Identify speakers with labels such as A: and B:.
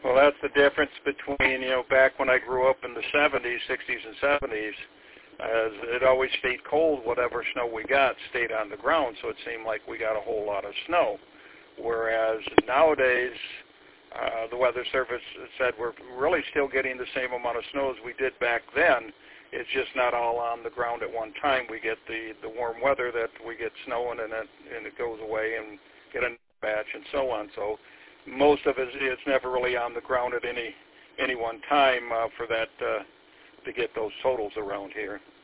A: Well, that's the difference between, back when I grew up in the 70s, 60s and 70s, as it always stayed cold, whatever snow we got stayed on the ground, so it seemed like we got a whole lot of snow. Whereas nowadays, the Weather Service said we're really still getting the same amount of snow as we did back then. It's just not all on the ground at one time. We get the warm weather that we get snowing and it goes away and get a batch and so on. So most of it's never really on the ground at any one time for that to get those totals around here.